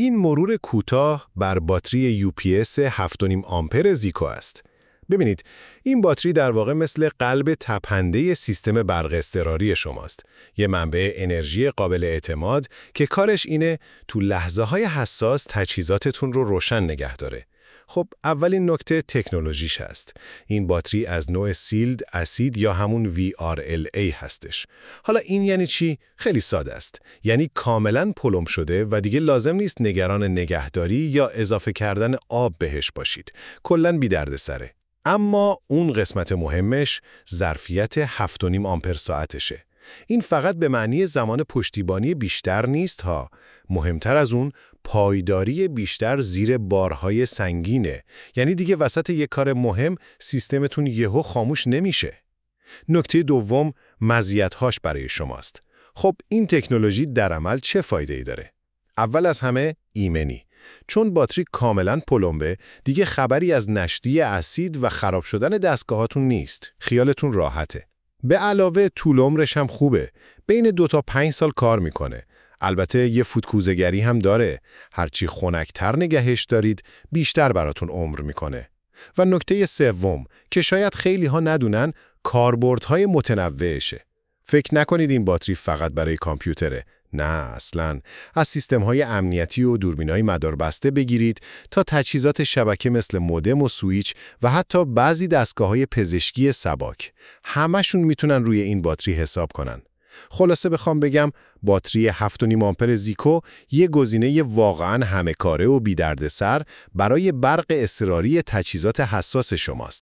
این مرور کوتاه بر باتری UPS 7.5 آمپر زیکو است. ببینید، این باتری در واقع مثل قلب تپنده سیستم برق اضطراری شماست. یه منبع انرژی قابل اعتماد که کارش اینه تو لحظه‌های حساس تجهیزاتتون رو روشن نگه داره. خب اولین نکته تکنولوژیش هست. این باتری از نوع سیلد اسید یا همون VRLA هستش. حالا این یعنی چی؟ خیلی ساده است. یعنی کاملاً پلم شده و دیگه لازم نیست نگران نگهداری یا اضافه کردن آب بهش باشید. کلاً بی دردسره. اما اون قسمت مهمش ظرفیت 7.5 آمپر ساعتشه. این فقط به معنی زمان پشتیبانی بیشتر نیست ها. مهمتر از اون پایداری بیشتر زیر بارهای سنگینه. یعنی دیگه وسط یک کار مهم سیستمتون یهو خاموش نمیشه. نکته دوم مزیت‌هاش برای شماست. خب این تکنولوژی در عمل چه فایده‌ای داره؟ اول از همه ایمنی. چون باتری کاملاً پلمبه، دیگه خبری از نشتی اسید و خراب شدن دستگاهاتون نیست. خیالتون راحته. به علاوه طول عمرش هم خوبه. بین 2 تا 5 سال کار میکنه. البته یه فوتکوزه‌گری هم داره. هرچی خنک‌تر نگهش دارید، بیشتر براتون عمر میکنه. و نکته سوم که شاید خیلی ها ندونن، کاربردهای متنوعشه. فکر نکنید این باتری فقط برای کامپیوتره. نه اصلاً. از سیستم‌های امنیتی و دوربین‌های مداربسته بگیرید تا تجهیزات شبکه مثل مودم و سویچ و حتی بعضی دستگاه‌های پزشکی سباک. همشون میتونن روی این باتری حساب کنن. خلاصه بخوام بگم باتری 7.5 آمپر زیکو یه گزینه واقعاً همه‌کاره و بی‌دردسر برای برق اضطراری تجهیزات حساس شماست.